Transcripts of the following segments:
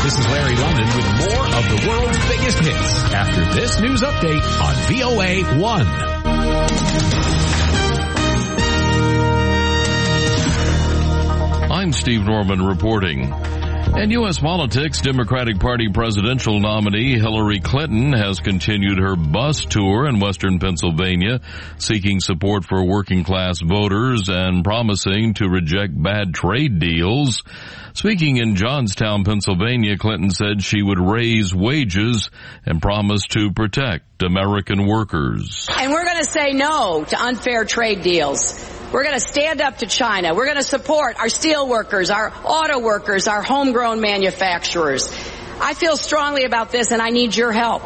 This is Larry London with more of the world's biggest hits after this news update on VOA 1. I'm Steve Norman reporting. In U.S. politics, Democratic Party presidential nominee Hillary Clinton has continued her bus tour in western Pennsylvania, seeking support for working-class voters and promising to reject bad trade deals. Speaking in Johnstown, Pennsylvania, Clinton said she would raise wages and promised to protect American workers. And we're going to say no to unfair trade deals. We're going to stand up to China. We're going to support our steel workers, our auto workers, our homegrown manufacturers. I feel strongly about this, and I need your help.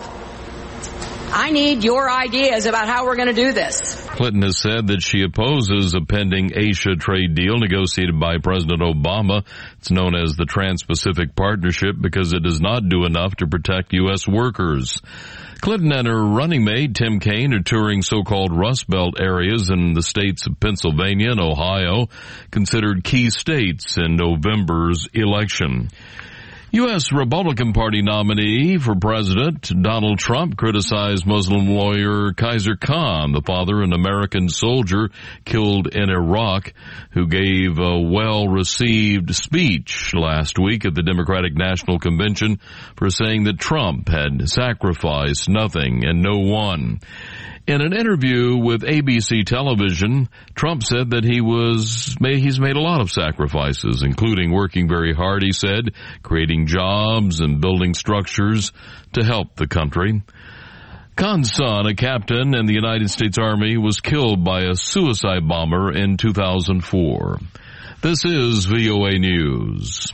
I need your ideas about how we're going to do this. Clinton has said that she opposes a pending Asia trade deal negotiated by President Obama. It's known as the Trans-Pacific Partnership because it does not do enough to protect U.S. workers. Clinton and her running mate, Tim Kaine, are touring so-called Rust Belt areas in the states of Pennsylvania and Ohio, considered key states in November's election. U.S. Republican Party nominee for president Donald Trump criticized Muslim lawyer Kaiser Khan, the father of an American soldier killed in Iraq, who gave a well-received speech last week at the Democratic National Convention for saying that Trump had sacrificed nothing and no one. In an interview with ABC television, Trump said that he's made a lot of sacrifices, including working very hard, he said, creating jobs and building structures to help the country. Khan's son, a captain in the United States Army, was killed by a suicide bomber in 2004. This is VOA News.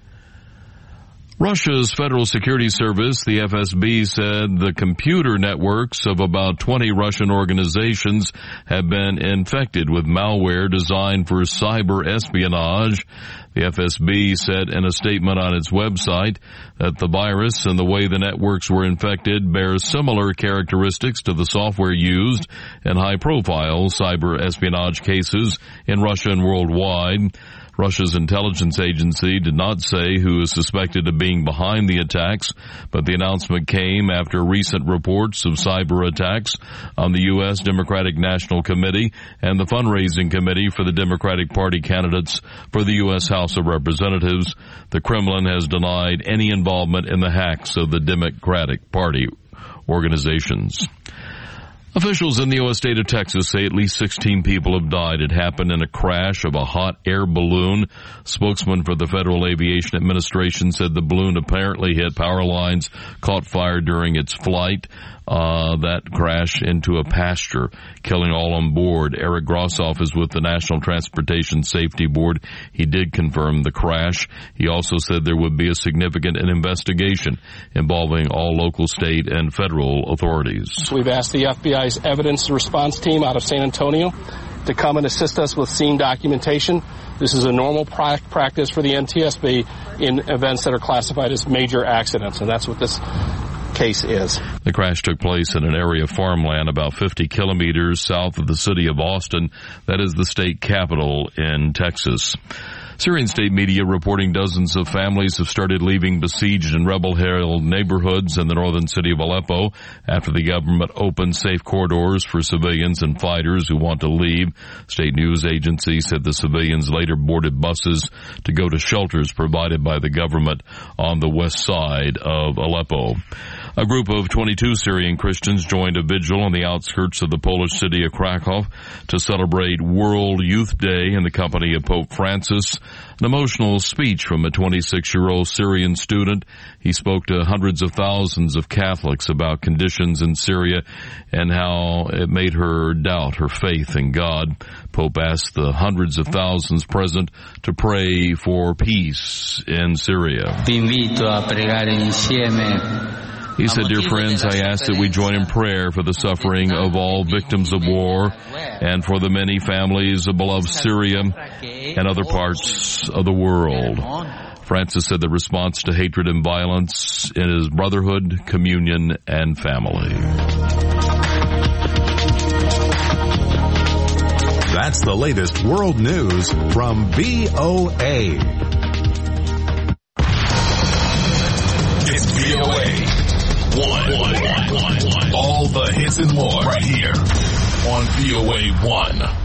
Russia's Federal Security Service, the FSB, said the computer networks of about 20 Russian organizations have been infected with malware designed for cyber espionage. The FSB said in a statement on its website that the virus and the way the networks were infected bears similar characteristics to the software used in high-profile cyber espionage cases in Russia and worldwide. Russia's intelligence agency did not say who is suspected of being behind the attacks, but the announcement came after recent reports of cyber attacks on the U.S. Democratic National Committee and the fundraising committee for the Democratic Party candidates for the U.S. House of Representatives. The Kremlin has denied any involvement in the hacks of the Democratic Party organizations. Officials in the U.S. state of Texas say at least 16 people have died. It happened in a crash of a hot air balloon. Spokesman for the Federal Aviation Administration said the balloon apparently hit power lines, caught fire during its flight. That crashed into a pasture, killing all on board. Eric Grossoff is with the National Transportation Safety Board. He did confirm the crash. He also said there would be a significant investigation involving all local, state, and federal authorities. We've asked the FBI's evidence response team out of San Antonio to come and assist us with scene documentation. This is a normal practice for the NTSB in events that are classified as major accidents, and that's what this case is. The crash took place in an area of farmland about 50 kilometers south of the city of Austin. That is the state capital in Texas. Syrian state media reporting dozens of families have started leaving besieged and rebel-held neighborhoods in the northern city of Aleppo after the government opened safe corridors for civilians and fighters who want to leave. State news agencies said the civilians later boarded buses to go to shelters provided by the government on the west side of Aleppo. A group of 22 Syrian Christians joined a vigil on the outskirts of the Polish city of Krakow to celebrate World Youth Day in the company of Pope Francis. An emotional speech from a 26-year-old Syrian student. He spoke to hundreds of thousands of Catholics about conditions in Syria and how it made her doubt her faith in God. Pope asked the hundreds of thousands present to pray for peace in Syria. Vi invito a pregare insieme. He said, "Dear friends, I ask that we join in prayer for the suffering of all victims of war and for the many families of beloved Syria and other parts of the world." Francis said the response to hatred and violence is brotherhood, communion, and family. That's the latest world news from VOA. This and more right here on VOA1.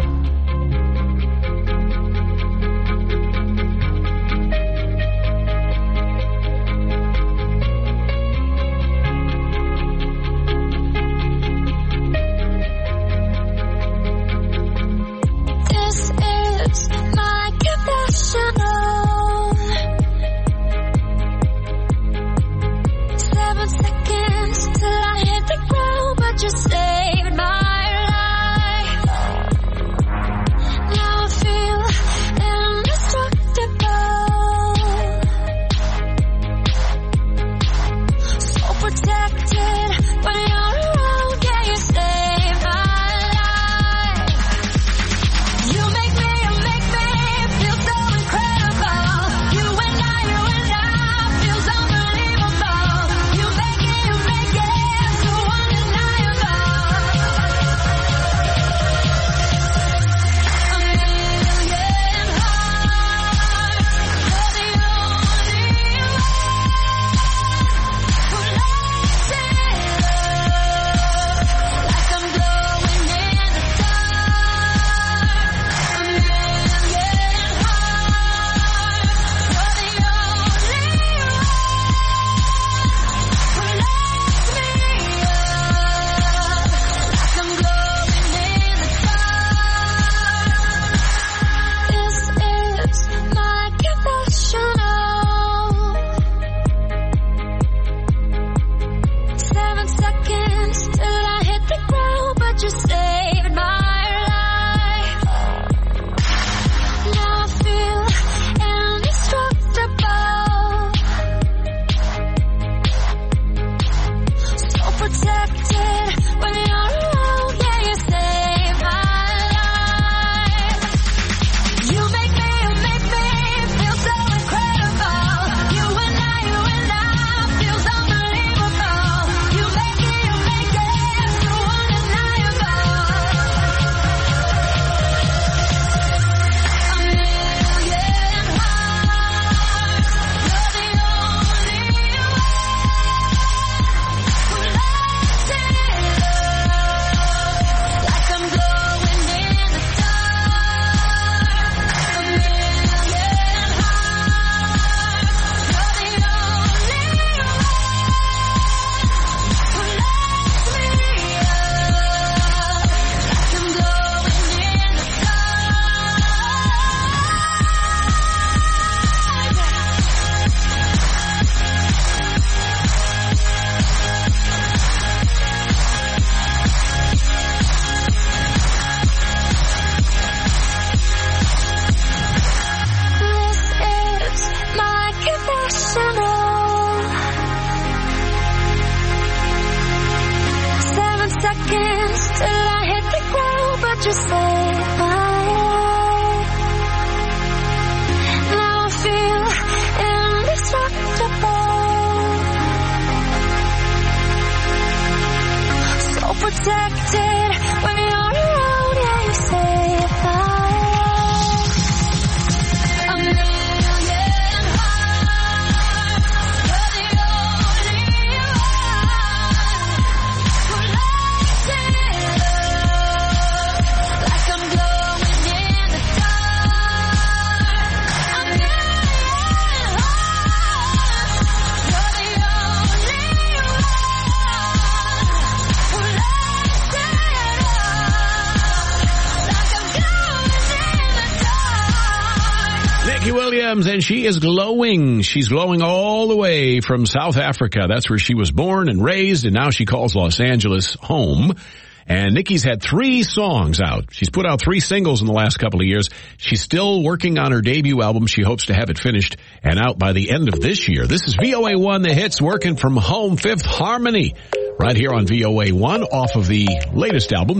And she is glowing. She's glowing all the way from South Africa. That's where she was born and raised, and now she calls Los Angeles home. And Nikki's had 3 songs out. She's put out 3 singles in the last couple of years. She's still working on her debut album. She hopes to have it finished and out by the end of this year. This is VOA1, The Hits, working from home, Fifth Harmony, right here on VOA1 off of the latest album,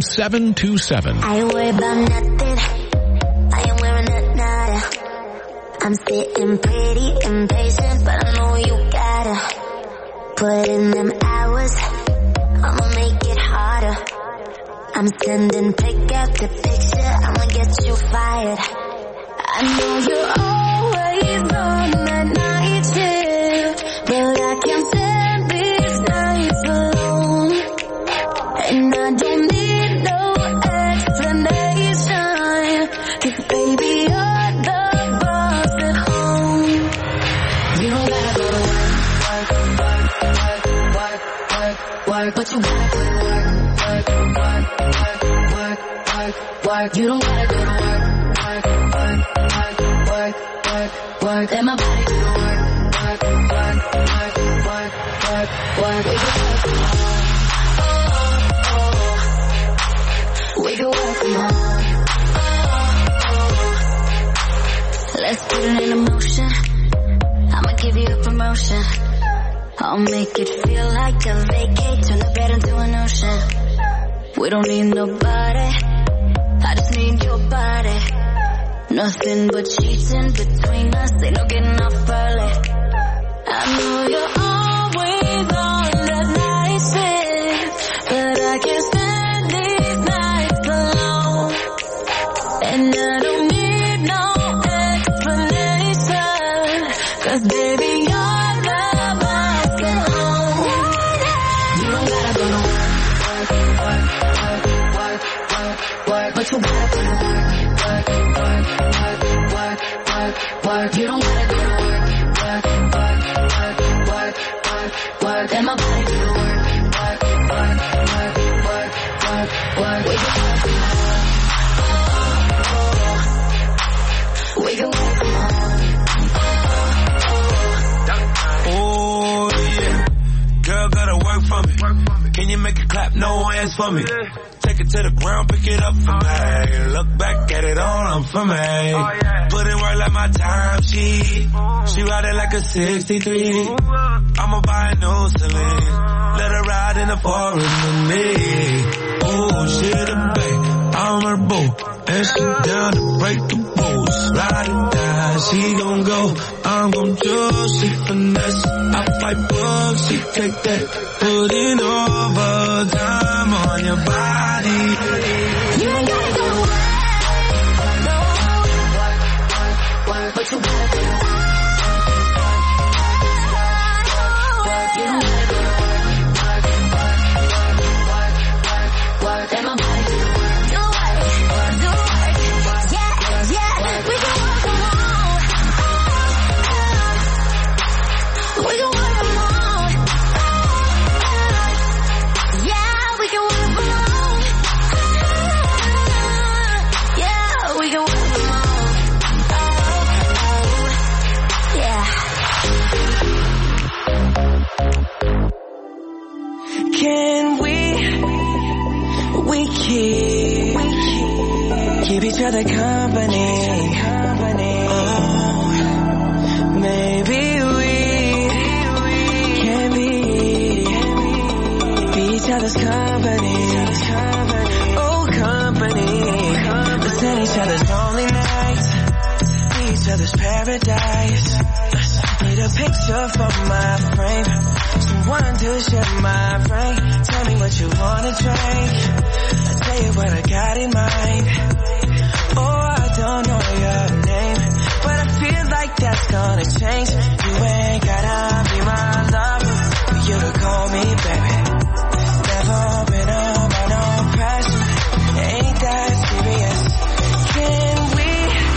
727. I ain't worried about nothing. I ain't wearing a nada. I'm sitting pretty impatient, but I know you gotta put in them hours. I'ma make it harder. I'm sending pick after picture. I'ma get you fired. I know you're always on that night shift, but I can't stand these nights alone. But you gotta put work. You don't gotta go to work. Let my body do the work. We can work from home. Let's put it in motion. I'ma give you a promotion. I'll make it feel like a vacate. Turn the bed into an ocean. We don't need nobody. I just need your body. Nothing but cheating between us. Ain't no getting off early. I know you're always on that night shift, but I can't stand these nights alone. And I don't need no explanation, 'cause baby you're the boss at home. You don't gotta go to work, but you gotta put in work. You don't gotta go to work. Let my body do the work. We can work from home. Oh yeah, girl gotta work for me. Can you make it clap? No hands for me. Take it to the ground, pick it up for me. Look back at it all, I'm for me. Put in work like my time sheet. She ride it like a 63. I'ma buy a new Celine. Let her ride in the forest with me. Oh, she the babe, I'm her boo. And she down to break the rules. Ride it down, she gon' go. I'm gon' do, she finesse. I fight bugs, she take that. Put in overtime on your body. You ain't gotta go to work, but you gotta do it. You don't gotta go to work. Let my body do the work. Do the work. Yeah, we can work from home. We can work from home. Yeah, we can work from home. Yeah, we can work from home. Yeah. Can we keep each other company? Oh, maybe we can be each other's company. Oh, company. Spend each other's lonely nights, be each other's paradise. Need a picture for my frame, someone to share my brain. Tell me what you wanna drink, I'll tell you what I got in mind. Oh, I don't know your name, but I feel like that's gonna change. You ain't gotta be my lover, but you can call me baby. Never been under no pressure, ain't that serious. Can we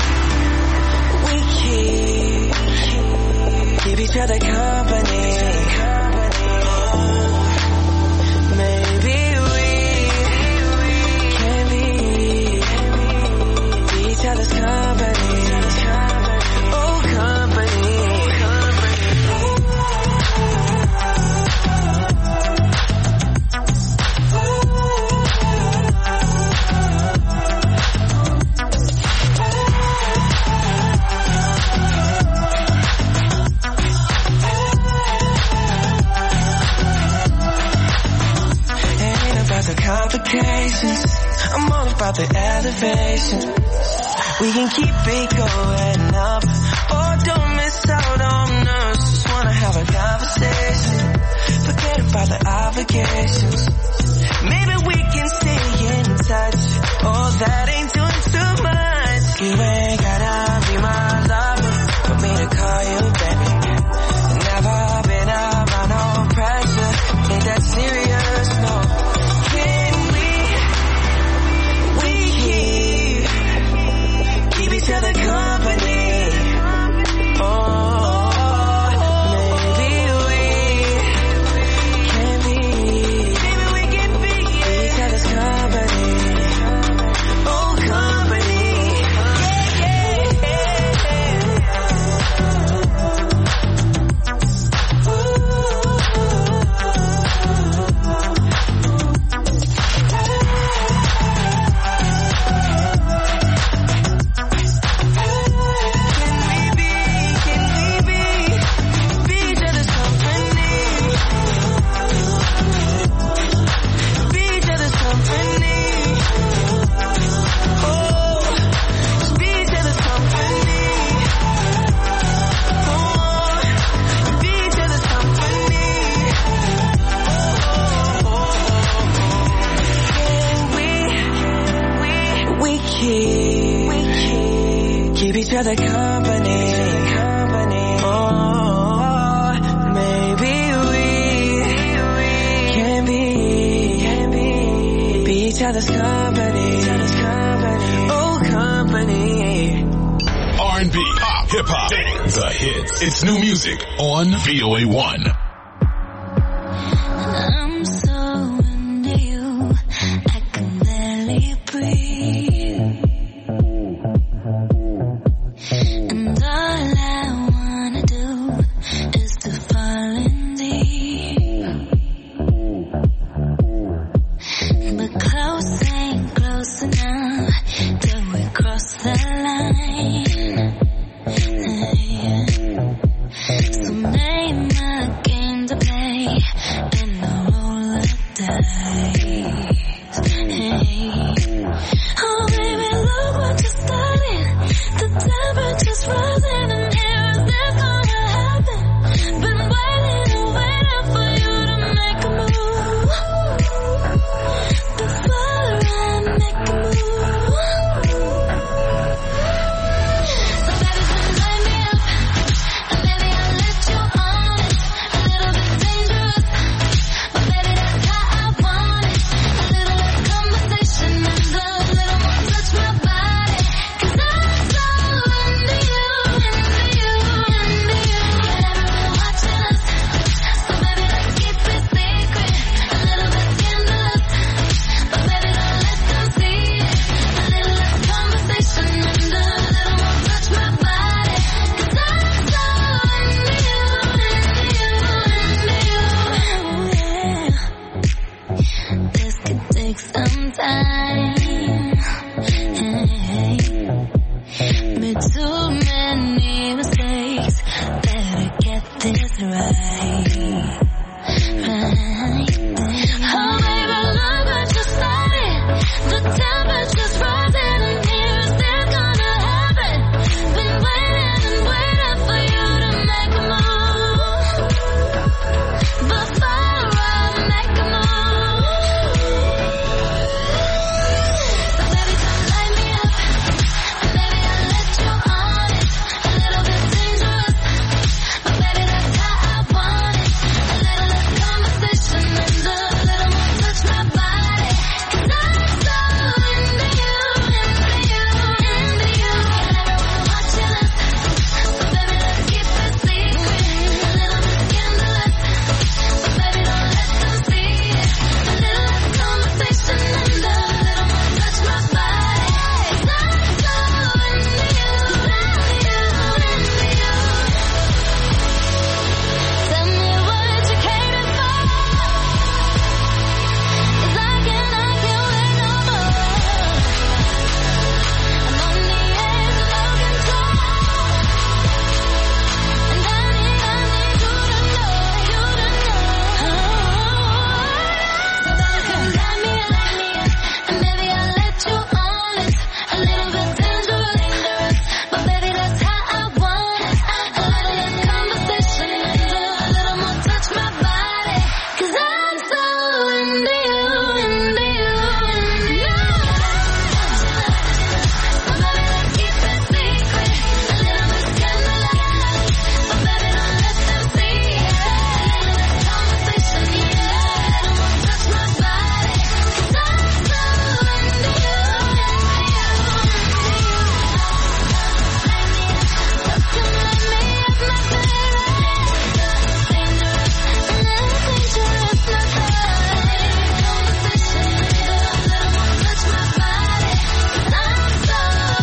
keep each other company? Maybe we can be each other's company. Oh, company. The complications, I'm all about the elevation. We can keep it going up, oh don't miss out on us. Just wanna have a conversation, forget about the obligations. Maybe we can stay in touch, oh that ain't doing too much. You ain't gotta be my lover for me to call you baby. Never been under no pressure, ain't that serious, no. Each other company. Oh, maybe we can be jealous company. Oh, company. R&B, pop, hip-hop, dance, the hits. It's new music on VOA1. I'm so into you, I can barely breathe. And all I wanna do is to fall in deep. But close ain't close enough till we cross the line. So name a game to play and I'll roll the dice. Oh baby, look what you started. The temperature's rising and here is this gonna happen. Been waiting and waiting for you to make a move. Before I make a move. So baby, just light me up. And baby, I'll let you on it. A little bit dangerous. But baby, that's how I want it. A little less conversation and a little more touch my body. 'Cause I'm so into you, into you, into you. Everyone watching us. So baby, let's keep it secret. A little bit scandalous. But baby, don't let them see it. A little less conversation and a little more touch my body. 'Cause I'm so into you, yeah. This could take some time. Made too many mistakes. Better get this right. Oh baby, look what you started. The temperature's rising and here is this gonna happen. Been waiting and waiting for you to make a move. Before I make a move. So baby, come light me up. And baby, I'll let you on it. A little bit dangerous. But baby, that's how I want it. A little less conversation and a little more touch my body. 'Cause I'm so into you, into you, into you. Everyone watching us. So baby, let's keep it secret. A little bit scandalous. But baby, don't let them see it. A little less conversation and a little more touch my body. 'Cause I'm so into you, into you, into you. Tell me what you came for. 'Cause I can't wait no more. I'm on the edge of love control. And I need you to know, you to know. So baby, come light me up. And baby, I'll let you on it. A little bit dangerous. But baby, that's how I want it. A little less conversation and a little more touch my body. 'Cause I'm so into you, into you, into you. So baby, let's keep it secret. A little bit scandalous. But baby, don't let them see it. A little less conversation, yeah. A little more touch my body. 'Cause I'm so into you, into you, into you. Come light me up, my baby. Dangerous, a little dangerous, my baby. Conversation, a little more touch my body. 'Cause I'm so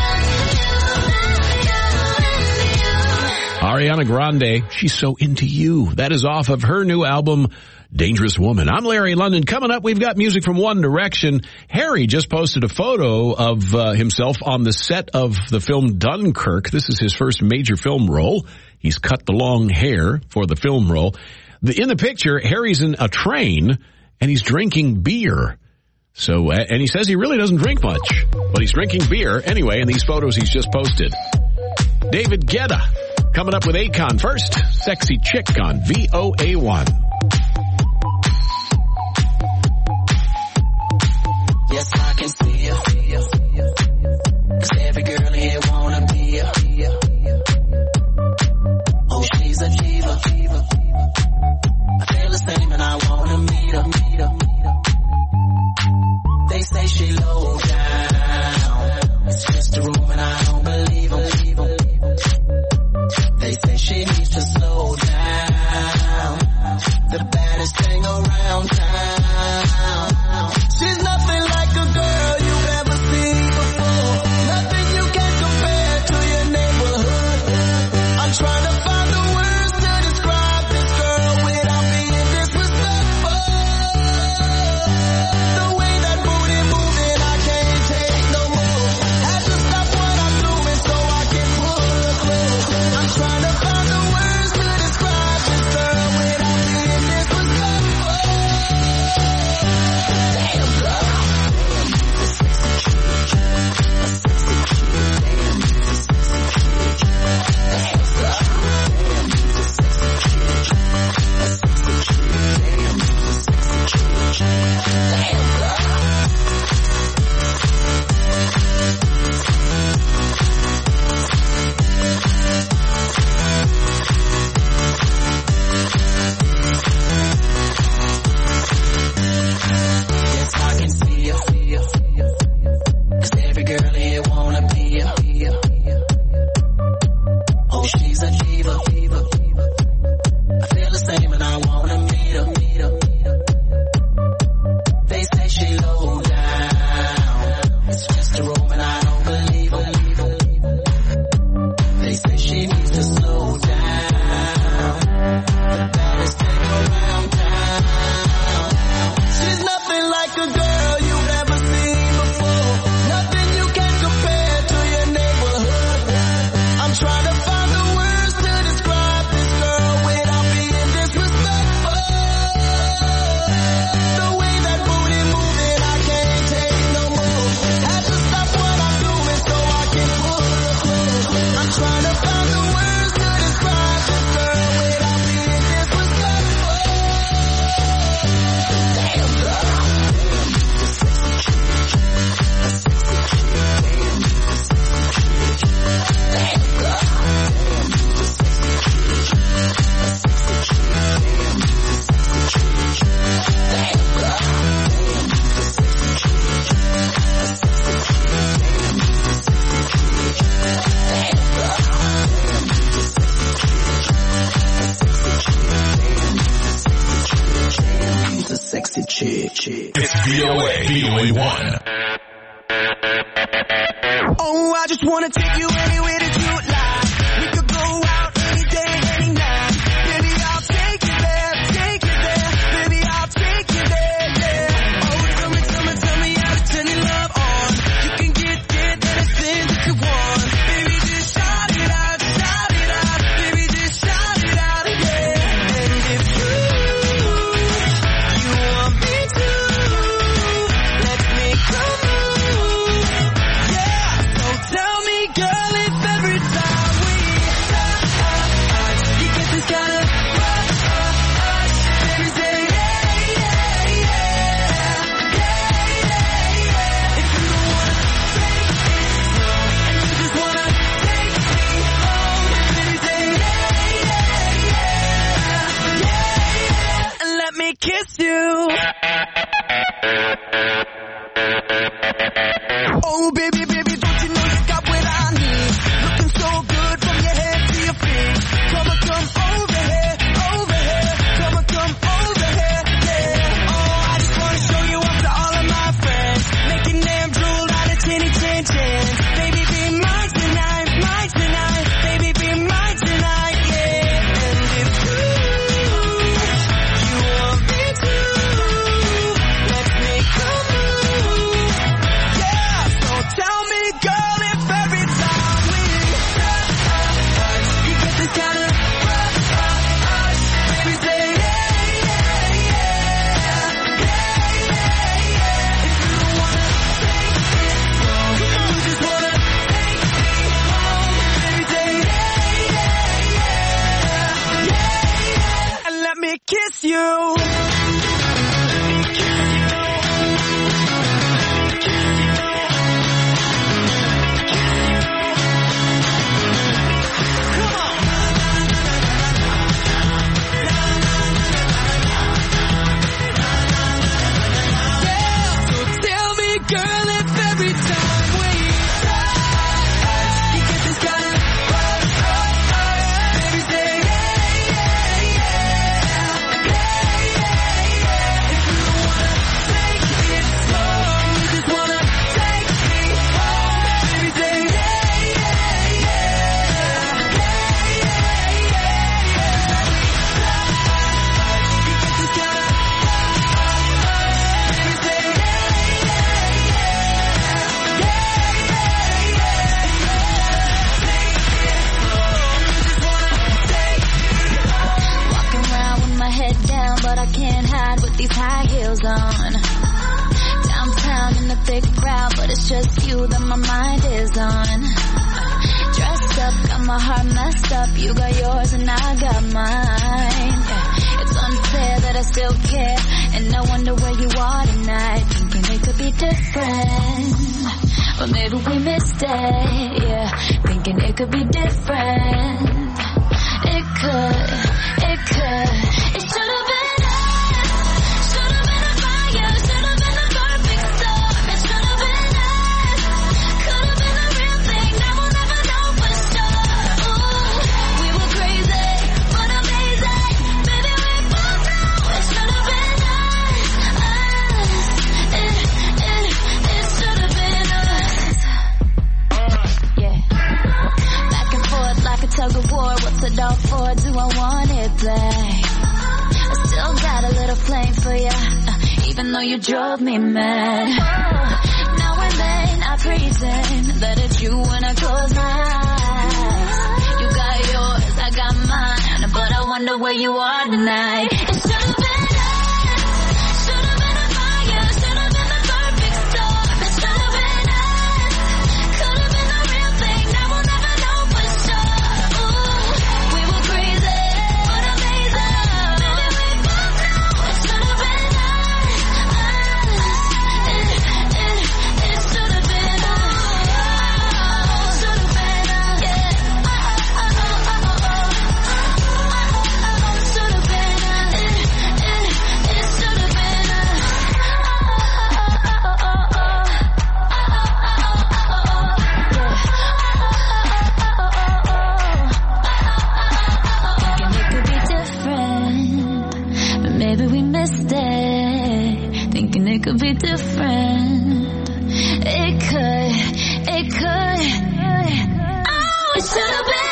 into you, into you. Ariana Grande, she's so into you. That is off of her new album, Dangerous Woman. I'm Larry London. Coming up, we've got music from One Direction. Harry just posted a photo of himself on the set of the film Dunkirk. This is his first major film role. He's cut the long hair for the film role. In the picture, Harry's in a train, and he's drinking beer. So, and he says he really doesn't drink much, but he's drinking beer anyway in these photos he's just posted. David Guetta coming up with Akon first. Sexy Chick on VOA1. Yes, I can see you. 'Cause every girl here wanna be you. Oh, she's a diva. I feel the same and I wanna meet her. They say she It's VOA1. Oh, I just wanna take you anywhere that you like. We could go out any day, any night. Baby, I'll take you there, take you there. Baby, I'll take you there, yeah. Oh, tell me how to turn your love on. You can get anything that you want. Baby, just shout it out, shout it out. Baby, just shout it out, yeah. And if you want me to, let's make a move, yeah. So tell me, girl, if every time we touch, you get this kind of rush, baby, say yeah, yeah, yeah, yeah, yeah. If you don't wanna take it slow, and you just wanna take me home, baby, say yeah, yeah, yeah, yeah, and let me kiss you. Oh, baby, baby, don't you know you got what I need? Looking so good from your head to your feet. Come over here, over here. Come over here, yeah. Oh, I just wanna show you off to all of my friends. Making them drool out of tinny chin chin. Baby, be mine tonight, mine tonight. Baby, be mine tonight, yeah. And if you want me to, let's make a move, yeah. So tell me, girl, if every time we touch, you get this kind of rush, baby, say yeah, yeah, yeah, yeah, yeah. If you don't wanna take it slow, you just wanna take me home, baby, say yeah, yeah, yeah, yeah, and let me kiss you. So tell me, girl, if every time we touch, you get this kind of rush, baby, say yeah, yeah, yeah, yeah, yeah. If you don't wanna take it slow, and you just wanna take me home, baby, say yeah, yeah, yeah, Walking around with my head down, but I can't hide with these high heels on. Downtown in the big crowd, but it's just you that my mind is on. Dressed up, got my heart messed up. You got yours and I got mine. Yeah. It's unfair that I still care, and I wonder where you are tonight. Thinking it could be different, but maybe we missed it. Yeah, thinking it could be different. It could. It should have been us. Should have been a fire. Should have been the perfect storm. It should have been us. Could have been the real thing. Now we'll never know for sure. Ooh, we were crazy, but amazing. Baby, we both know it should have been us. It should have been us. Yeah. Back and forth like a tug of war. What's it all for? Do I want it back? I still got a little flame for you, even though you drove me mad. Oh, now and then I pretend that it's you when I close my eyes. You got yours, I got mine, but I wonder where you are tonight. It should have been us. Should have been a fire. Should have been the perfect storm. It should have been us. Could have been the real thing. Now we'll never know for sure. Ooh, we were crazy, but amazing. Baby, we both know it should have been us. It should have been us. Should have been us. Yeah. Should have been us. could be different. It could. Oh, it should have been.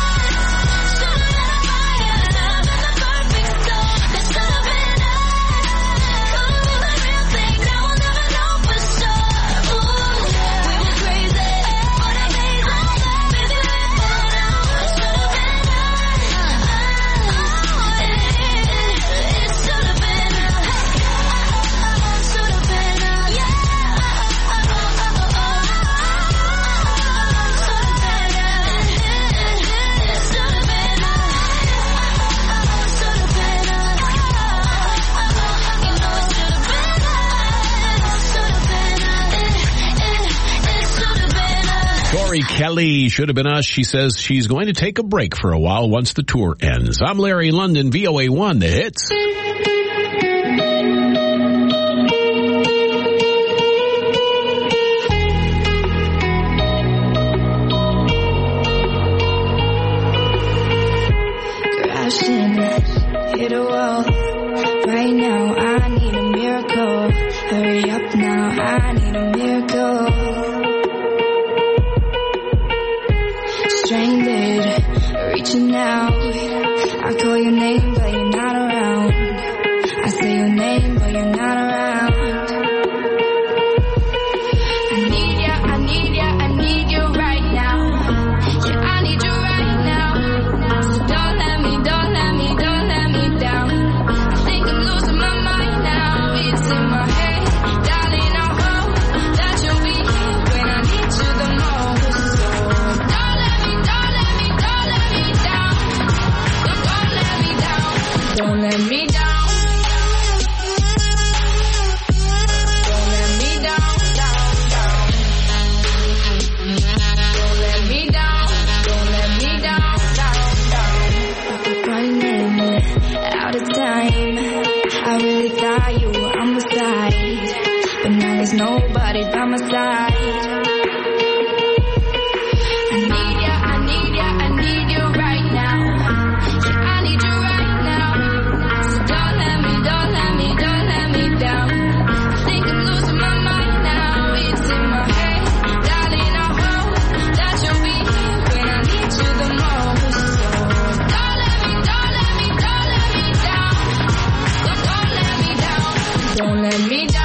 Tori Kelly, should have been us. She says she's going to take a break for a while once the tour ends. I'm Larry London, VOA1, The Hits. Crashing, hit a wall. Right now, I need a miracle. Hurry up now, I need a miracle. Stranded, reaching out. I call your name, but you're not around. I say your name, but you're not around. I need you right now. Yeah, I need you right now. So don't let me down. I think I'm losing my mind now. It's in my head, darling. I hope that you'll be here when I need you the most. So don't let me down. Don't let me down. Running out of time. I really thought you were on my side, but now there's nobody by my side. I need you right now. Yeah, I need you right now. So don't let me down. I think I'm losing my mind now. It's in my head, darling. I hope that you'll be here when I need you the most. So don't let me down. Don't let me down.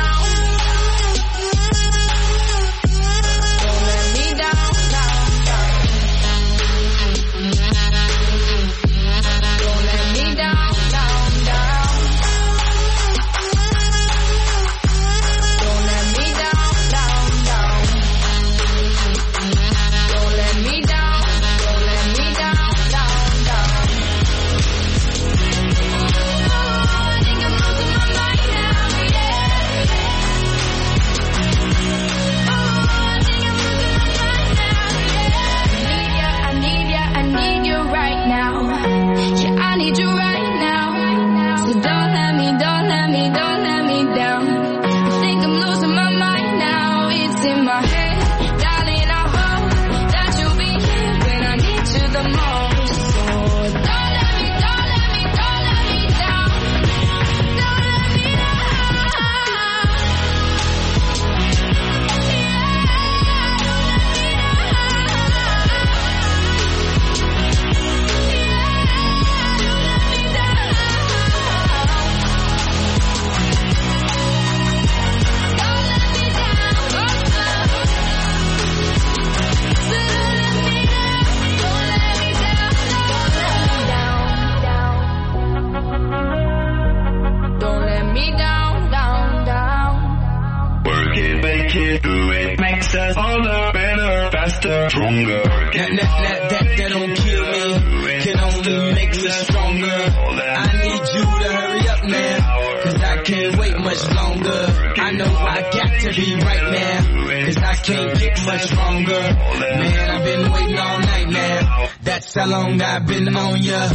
Stronger. That don't kill me, can only make me stronger. I need you to hurry up now, cause I can't wait much longer. I know I got to be right now, cause I can't get much stronger. Man, I've been waiting all night now, that's how long I've been on ya.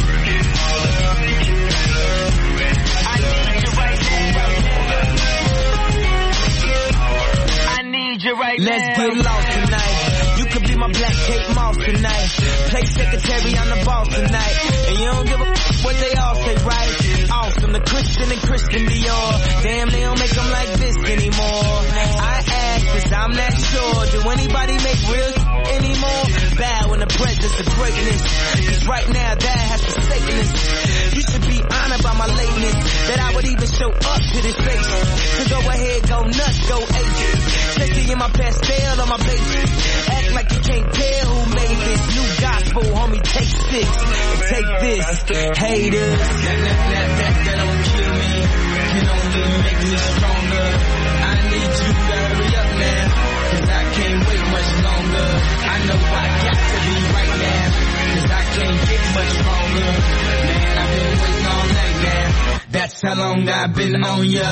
Let's get lost tonight. You could be my black Kate Moss tonight. Play secretary, I'm the boss tonight. And you don't give a what they all say, right? Awesome from the Christian and Christian Dior. Damn, they don't make them like this anymore. I ask this, I'm not sure. Do anybody make real anymore? Bow in the presence of greatness. Cause right now that has forsaken us. You should be honored by my lateness. That I would even show up to this place. So go ahead, go nuts, go ages. Especially in my pastel on my bases. Act like you can't tell who made this. New gospel, homie, take 6. And take this, haters. That don't kill me. Can only make me stronger. I need you to hurry up now. Cause I can't wait much longer. I know I got to be right now. Cause I can't get much stronger. Man, I've been waiting all night now. That's how long I've been on ya.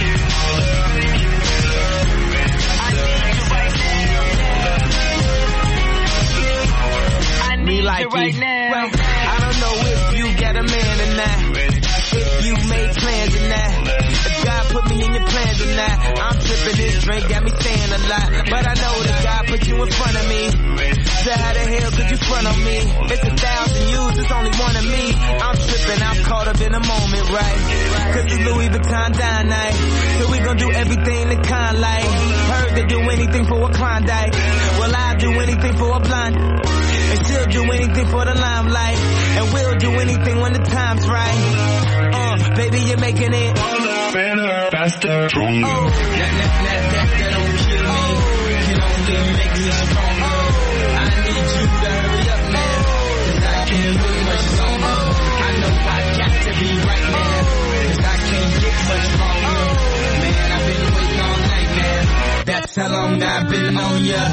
Me like right now. I don't know if you got a man or not. If you made plans or not. If God put me in your plans or not. I'm tripping, this drink got me saying a lot. But I know that God put you in front of me. So how the hell could you front on me? It's 1,000 yous, it's only one of me. I'm tripping, I'm caught up in the moment, right? Cause it's Louis Vuitton dine night. So we gon' do everything the kind like. Heard they do anything for a Klondike. Well, I'll do anything for a blind. And she'll do anything for the limelight. And we'll do anything when the time's right. Baby, you're making it better, faster, stronger. That don't kill me. Can only make me stronger. I need you to hurry up now. Cause I can't wait much longer. I know I got to be right now. Cause I can't get much stronger. Man, I've been waiting all night now. That's how long I've been on ya.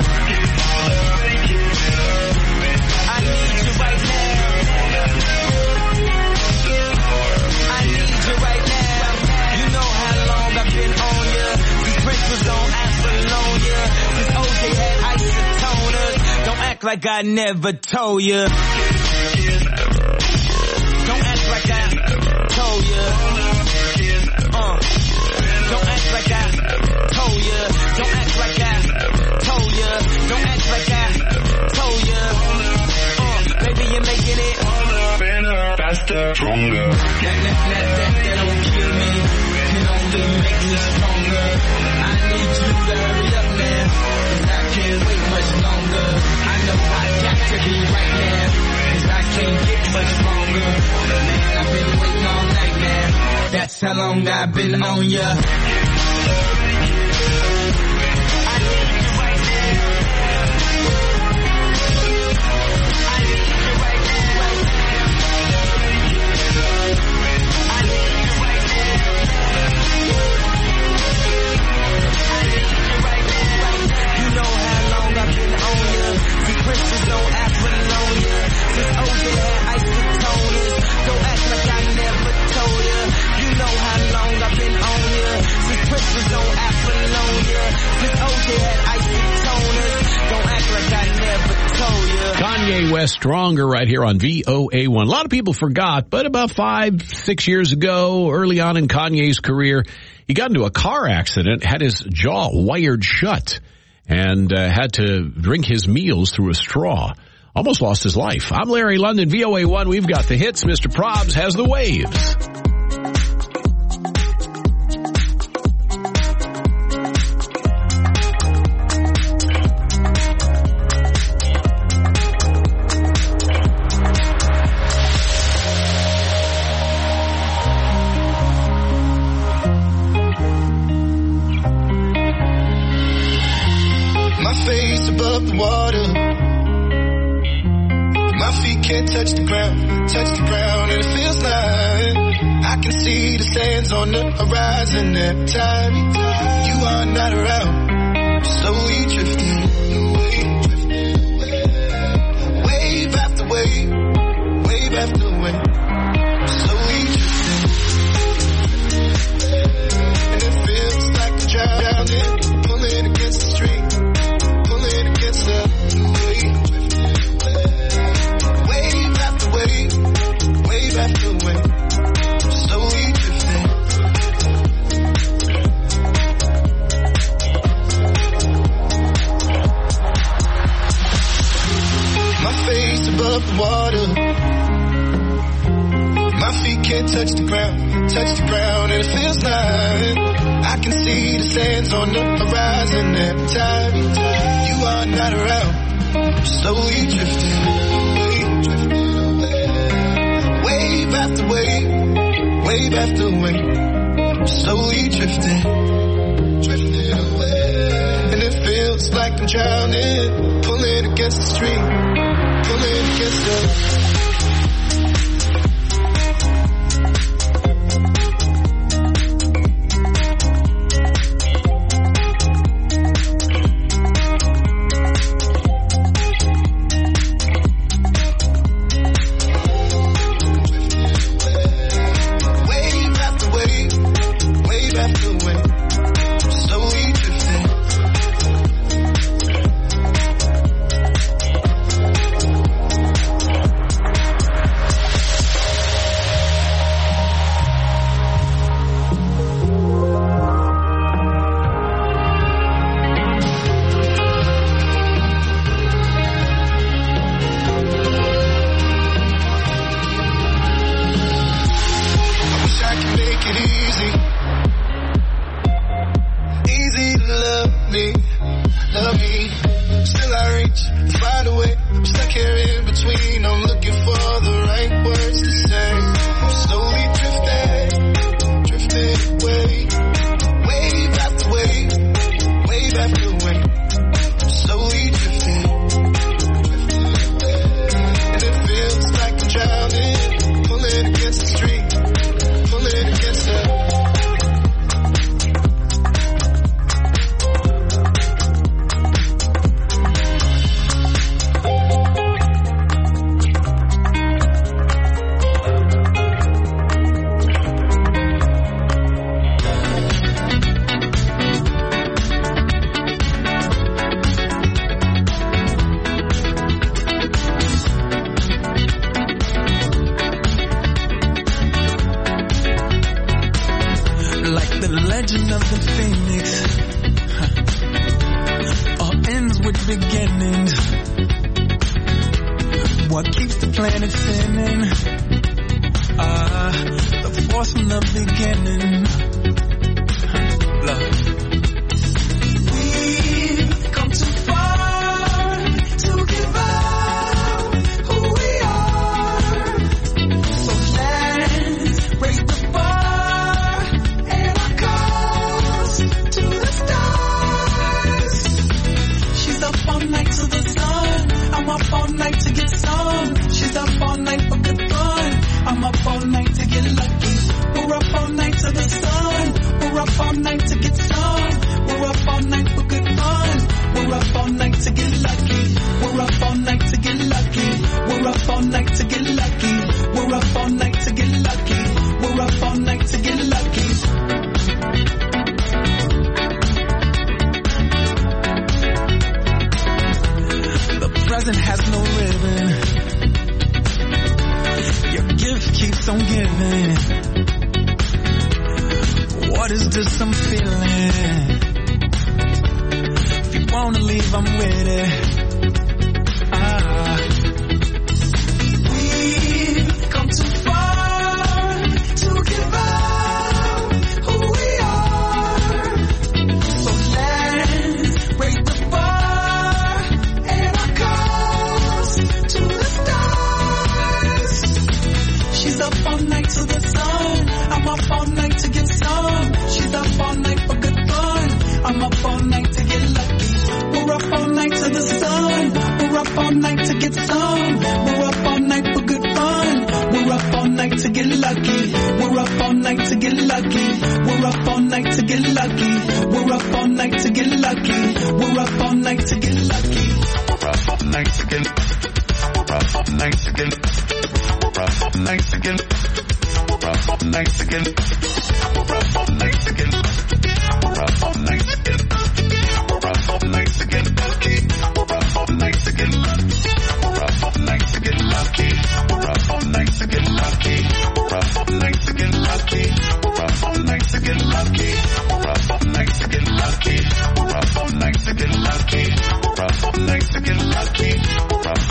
Was on Apollonia. This OJ had isotoners. Don't act like I never told ya. Don't act like I told ya. Don't act like I told ya. Don't act like I told ya. Don't act like I told ya. Baby, you're making it better, faster, stronger. That don't kill me. Can only make me stronger. I need you to hurry up now. Cause I can't wait much longer. I know I got to be right now. Cause I can't get much stronger. Man, I've been waiting all night now. That's how long I've been on ya. Christmas on Apollonia. Since OJ had isotoners. Don't act like I never told ya. You know how long I've been on ya. Since Christmas on Apollonia. Since OJ had isotoners. Don't act like I never told ya. Kanye West, Stronger, right here on VOA1. A lot of people forgot, but about 5-6 years ago, early on in Kanye's career, he got into a car accident, had his jaw wired shut, and had to drink his meals through a straw. Almost lost his life. I'm Larry London, VOA1. We've got the hits. Mr. Probs has the waves. Touch the ground, and it feels like I can see the sands on the horizon every time you are not around. Slowly drifting away, wave after wave, wave after wave. Slowly drifting, and it feels like I'm drowning, pulling against the stream, pulling against the wave. Wave after wave, slowly drifting. My face above the water, ground, touch the ground, and it feels nice. I can see the sands on the horizon every time you are not around. Slowly drifting away. Wave after wave, wave after wave. Slowly drifting away. And it feels like I'm drowning, pulling against the stream, pulling against the...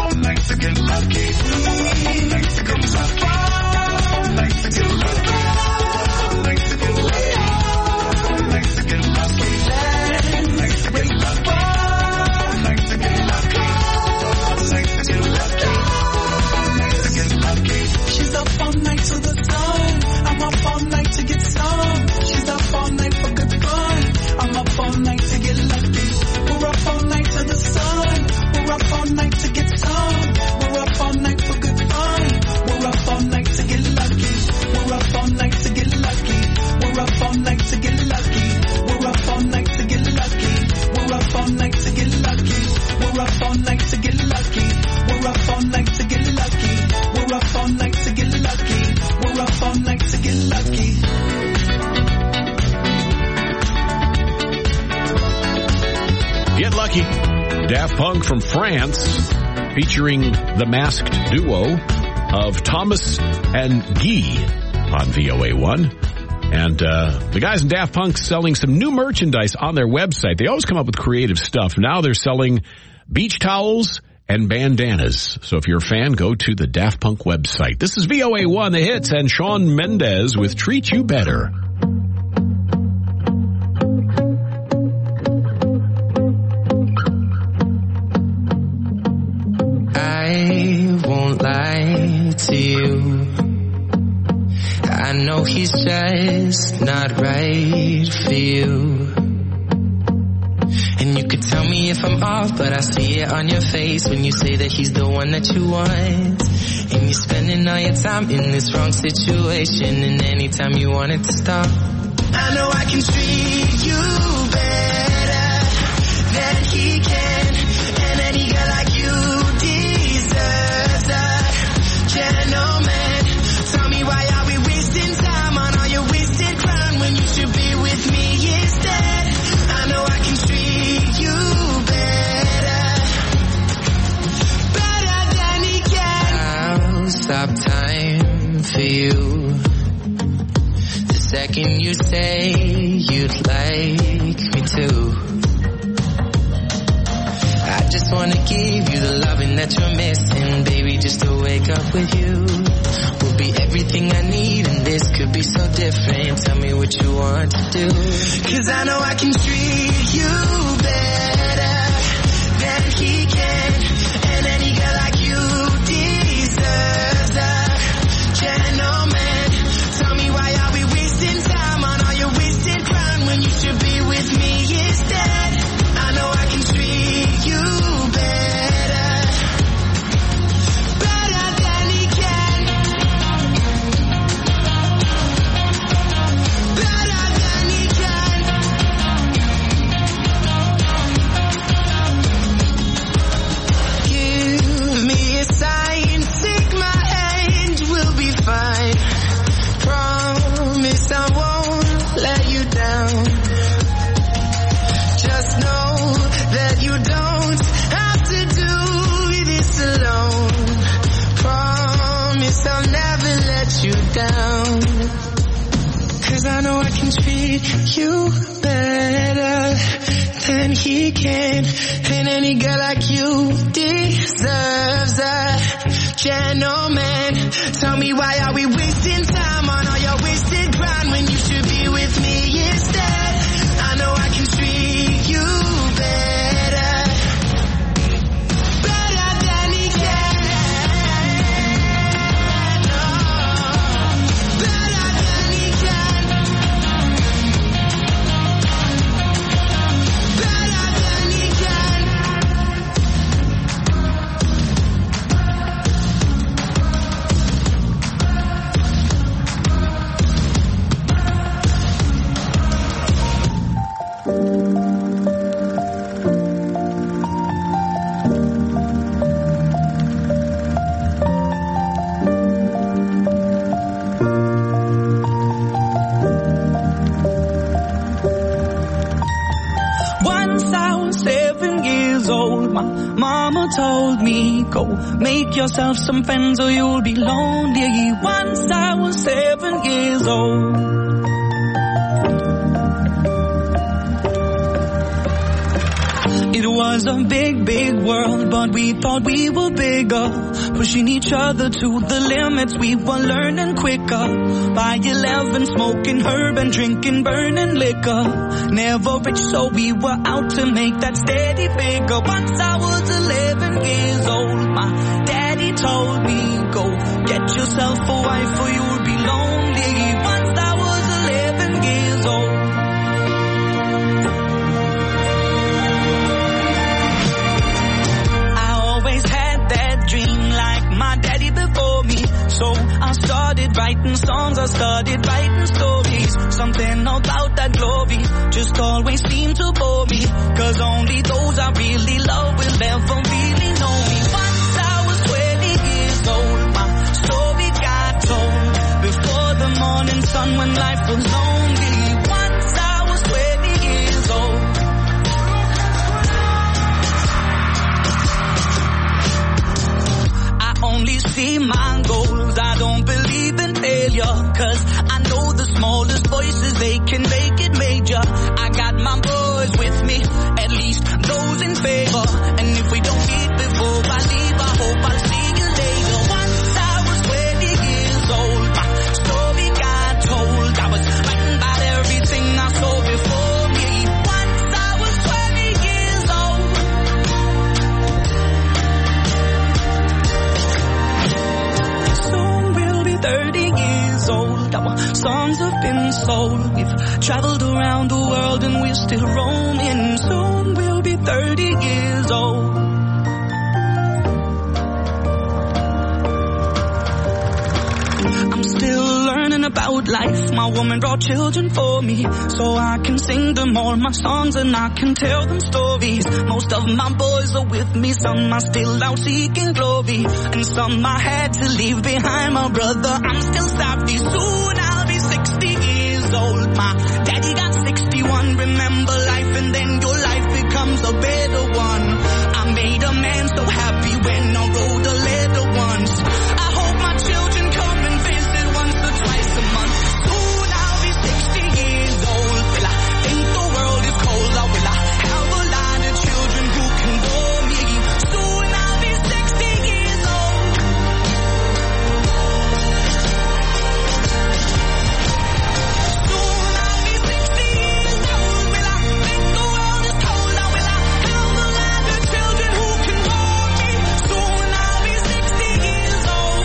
Nice to get lucky. Daft Punk from France, featuring the masked duo of Thomas and Guy on VOA1. And the guys in Daft Punk selling some new merchandise on their website. They always come up with creative stuff. Now they're selling beach towels and bandanas. So if you're a fan, go to the Daft Punk website. This is VOA1, The Hits, and Shawn Mendes with Treat You Better. I won't lie to you. I know he's just not right for you. And you could tell me if I'm off, but I see it on your face when you say that he's the one that you want. And you're spending all your time in this wrong situation, and anytime you want it to stop. I know I can treat you better than he can, and any girl like you deserves a gentleman. Tell me, why are we wasting time on all your wasted crown when you should be with me instead? I know I can treat you better than he can. I'll stop time for you the second you say you'd like me to. I just wanna give you the loving that you're missing, baby, just to wake up with you. Will be everything I need, and this could be so different. Tell me what you want to do, 'cause I know I can treat you better than he can, and any girl like you deserves a gentleman. Tell me, why are we wasting time on all your wasted crown when you should be with me instead? I know I can treat you better than he can, better than he can. Give me a sign, take my hand, we'll be fine. Promise I won't let you down. Just know that you don't have to do this alone. Promise I'll never let you down. 'Cause I know I can treat you better than he can, and any girl like you deserves a gentleman. Tell me, why are we wasting time on all your wasted ground when you should be with me instead? I know I can treat you better than he can. Better than he can. Better than he can. Once I was 7 years old, my mama told me, go make yourself some friends or you'll be lonely. Once I was 7 years old. It was a big, big world, but we thought we were bigger, pushing each other to the limits. We were learning quicker. By 11, smoking herb and drinking burning liquor. Never rich, so we were out to make that steady figure. Once I was 11 years old, my daddy told me, go get yourself a wife or you'll be lonely. Once I was 11 years old. Dream like my daddy before me, so I started writing songs, I started writing stories. Something about that glory just always seemed to bore me, 'cause only those I really love will ever really know me. Once I was 20 years old, my story got told before the morning sun when life was lonely. Once I was 20 years old. only see my goals. I don't believe in failure, cause I know the smallest voices, they can make it major. I got my boys with me, at least those in favor. And if we don't meet before I leave, I hope I'll see you later. Once I was 20 years old, my story got told. I was writing about everything I saw before me. Once I was 20 years old. Soon we'll be 30 years old. Our songs have been sold. We've traveled around the world and we're still roaming. Soon we'll be 30 years old. I'm still learning about life. My woman brought children for me, so I can sing them all my songs and I can tell them stories. Most of my boys are with me, some are still out seeking glory, and some I had to leave behind. My brother, I'm still savvy. Soon I'll be 60 years old. My daddy got 61. Remember life and then your life becomes a better one. I made a man so happy when I wrote a letter once. I hope my children come and visit once or twice a month. Soon I'll be 60 years old. Will I think the world is cold, or will I have a lot of children who can bore me? Soon I'll be 60 years old. Soon I'll be 60 years old. Will I think the world is cold, or will I have a lot of children who can bore me? Soon I'll be 60 years old.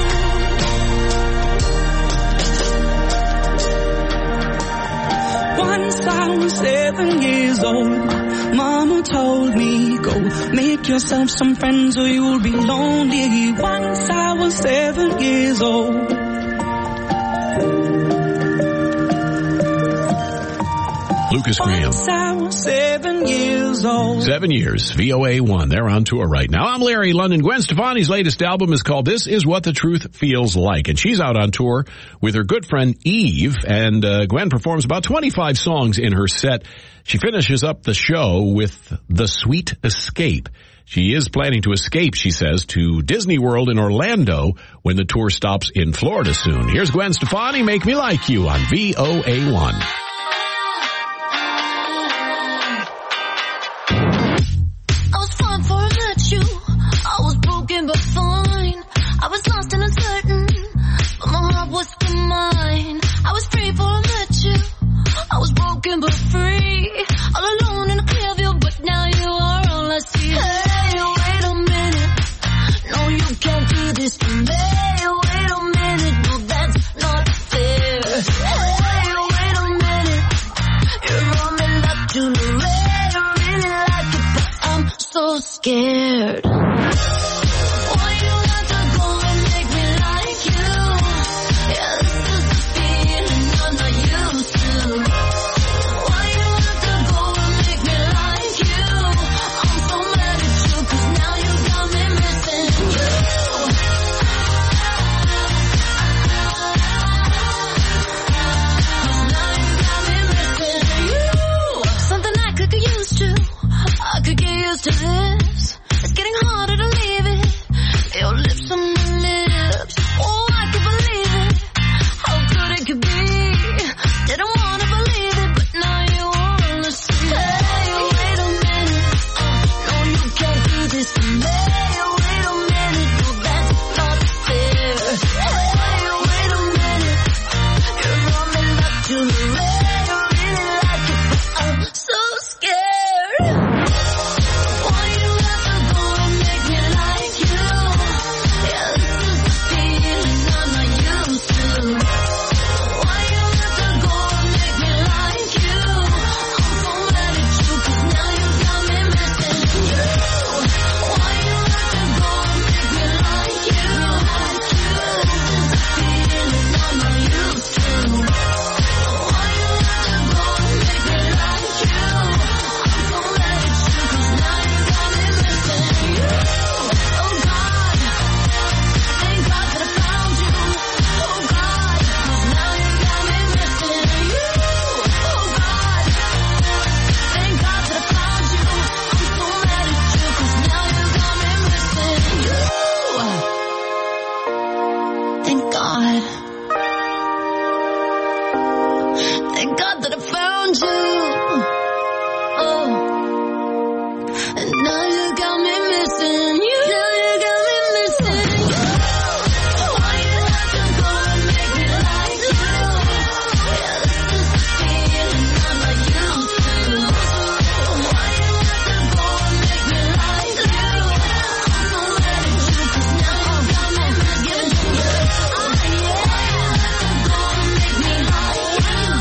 Once I was 7 years old, Mama told me, go make yourself some friends or you'll be lonely. Once I was 7 years old. Lucas Graham. Once I was 7 years old. 7 years, VOA1. They're on tour right now. I'm Larry London. Gwen Stefani's latest album is called This Is What the Truth Feels Like. And she's out on tour with her good friend Eve. And Gwen performs about 25 songs in her set. She finishes up the show with The Sweet Escape. She is planning to escape, she says, to Disney World in Orlando when the tour stops in Florida soon. Here's Gwen Stefani, Make Me Like You on VOA1. But fine, I was lost and uncertain, but my heart was still mine. I was free before I met you. I was broken but free, all alone in a clear view, but now you are all I see. Hey, wait a minute, no, you can't do this to me. Wait a minute, no, that's not fair. Hey, wait a minute, you're running back to the red. I really like it, but I'm so scared. To this, it's getting hard. Thank God that I found you. Oh, and now you got me missing you. Now you got me missing you. Why you have to go and make me like you? Yeah, this is the feeling I'm not used to. Why you have to go and make me like you? I'm so mad at you 'cause now you got me missing you. Oh yeah, why you have to go and make me like you?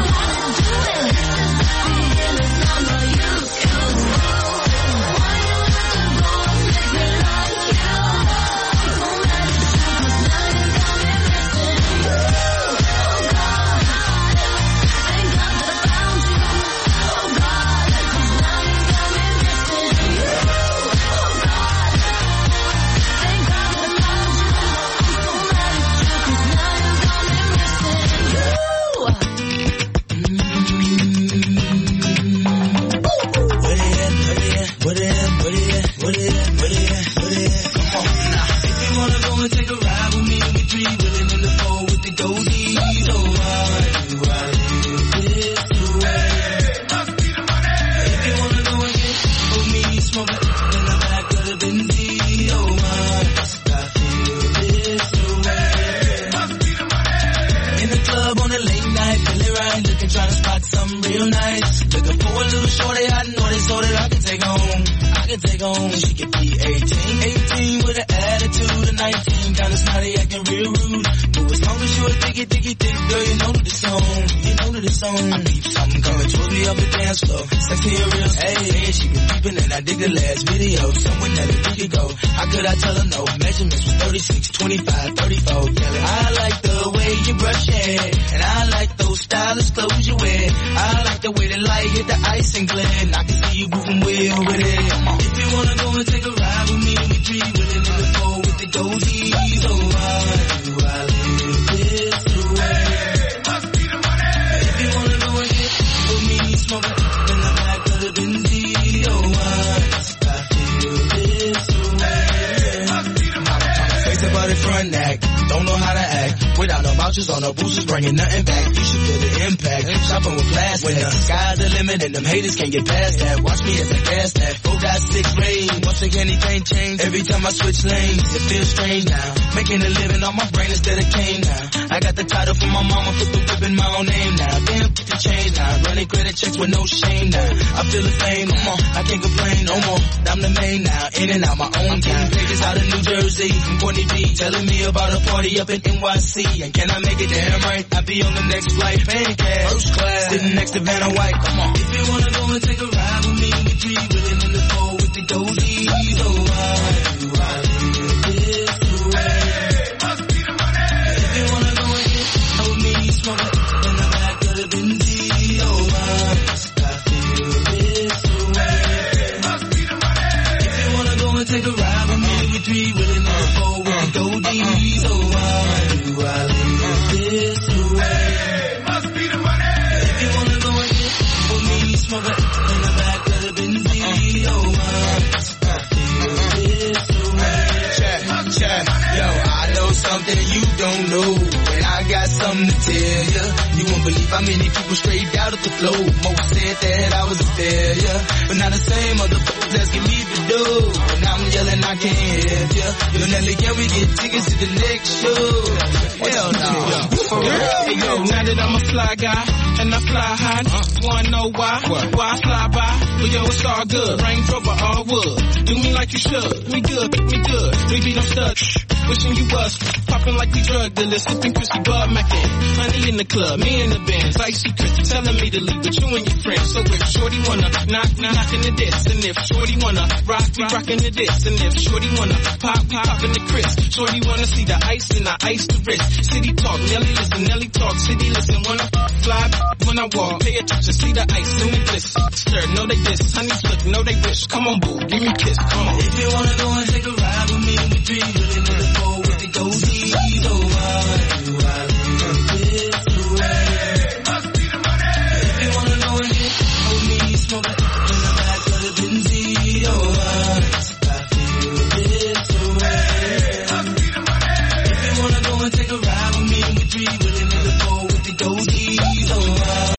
She could be 18 with an attitude of 19, kinda snotty, acting real rude. But as long as you a thick, girl, you know that it's on. You know that it's on. I peep something coming towards me up the dance floor. Sexy and real, hey, she been peeping and I dig the last video. Someone that a week ago, how could I tell her no? Measurements was 36, 25, 34, yelling. I like the way you brush hair, and I like those stylish clothes you wear. I like the way the light hit the ice and glare, and I can see you moving well with it. If you wanna go and take a ride with me, we three willing in the four with the goldies. Oh, why do I live this way? Must be the money. If you wanna go and get with me, smoke it in the back of the Benzie. Oh, why must I feel this way? Must be the money. Face about the front act, don't know how to act. Without no vouchers on no boosters, bringing nothing back. You should feel the impact. Shopping with plastic. When the sky's the limit and them haters can't get past that. Watch me as I gas that. 4.6 range. Once again, anything change. Every time I switch lanes, it feels strange now. Making a living on my brain instead of cane now. I got the title from my mama, put the whip in my own name now. Damn, put the change now. Running credit checks with no shame now. I feel the fame, no more. I can't complain no more. I'm the main now. In and out my own time. Vegas out of New Jersey. From Courtney B. Telling me about a party up in NYC. And can I make it damn right? I'll be on the next flight, paying cash. First class, sitting next to Vanna White. Come on. If you wanna go and take a ride with me, we three willing in the four with the goldies. Oh, why do I live this way? Must be the money. If you wanna go and get with me, smoke it in the back of the Benzie. Oh, why must I feel this way? Must be the money. If you wanna go and take a ride with me, we three willing in the four with the goldies. Oh, why do I live this way? Must be the money. If you wanna go and get with me, smoke it in the back of the Benzie. Oh, why must I feel this way? Check. Yo, I know something you don't know, and I got something to tell ya. You won't believe how many people straight out of the flow. Most said that I was a failure, but now the same motherfuckers asking me to do. And I'm yelling, I can't help ya. Yo, Nelly, can we get tickets to the next show? Hell no. For real? Hey, yo, now that I'm a fly guy, and I fly high, wanna know why? Why I fly by? Well, yo, it's all good. Range Rover, all wood. Do me like you should. We good. We beat them studs. Wishing you was popping like we drug dealers, sipping Chrissy Bud Mackin. Honey in the club, me in the bands, icy Chris telling me to leave with you and your friends. So if Shorty wanna knock, we knockin' the diss. And if Shorty wanna rock, we rockin' the diss. And if Shorty wanna pop, we poppin' the Chris. Shorty wanna see the ice and I ice the wrist. City talk, Nelly listen, Nelly talk, city listen. Wanna fly when I walk, pay attention, see the ice and the bliss. Stir, know they diss, honey slick, know they wish. Come on, boo, give me a kiss, come on. If you wanna go and take a ride with me, we three really know the four with the goldies.